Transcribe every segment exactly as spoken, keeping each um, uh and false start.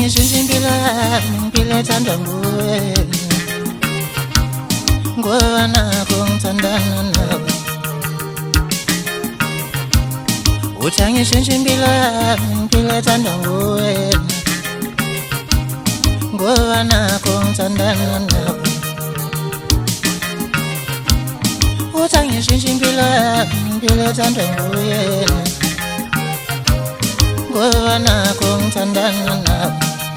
ngishintsha impilo yami impilo ethandwa nguwe ngoba nakho ngithandana nawe uthi ngishintsha impilo yami impilo ethandwa nguwe ngoba nakho ngithandana nawe uthi ngishintsha impilo yami impilo ethandwa nguwe ngoba nakho ngithandana nawe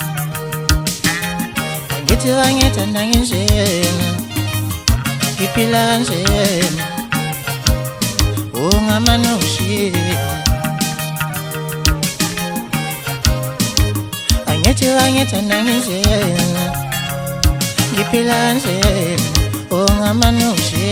ngithi wangithanda nginjena ngiphila kanjena ungamanushi angithi wangithanda nginjena ngiphila kanjena ungamanushi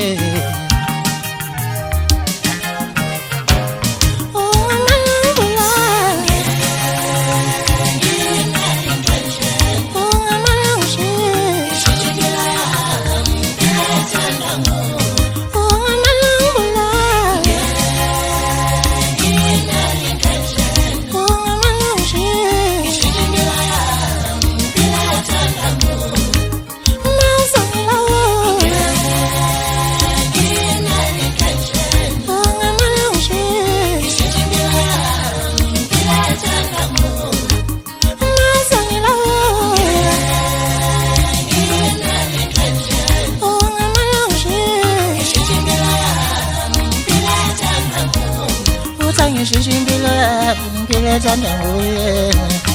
ngishintsha impilo yami impilo ethandwa nguwe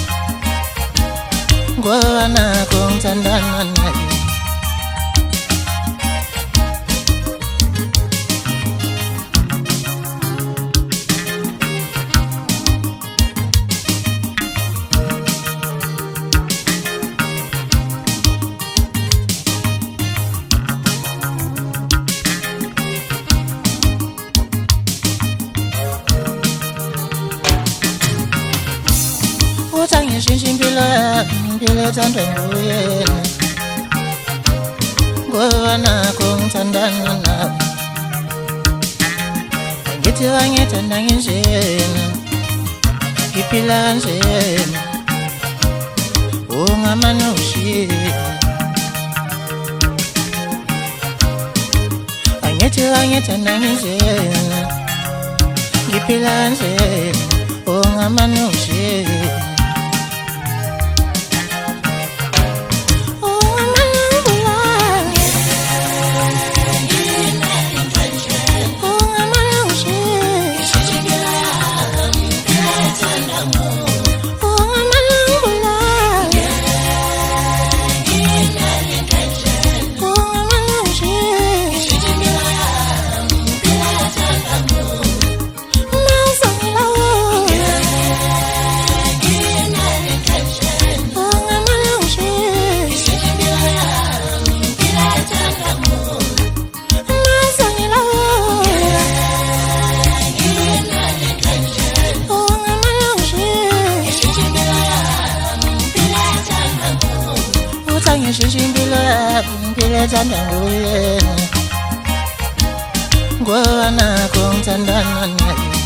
ngoba nakho ngithandana naye uthi ngishintsha impilo yami impilo ethandwa nguwe ngoba nakho ngithandana nawe ngithi wangithanda nginjena ngiphila kanjena ungamanushi angithi wangithanda nginjena ngiphila kanjena ungamanushi ngishintsha impilo yami impilo ethandwa nguwe ngoba nakho ngithandana naye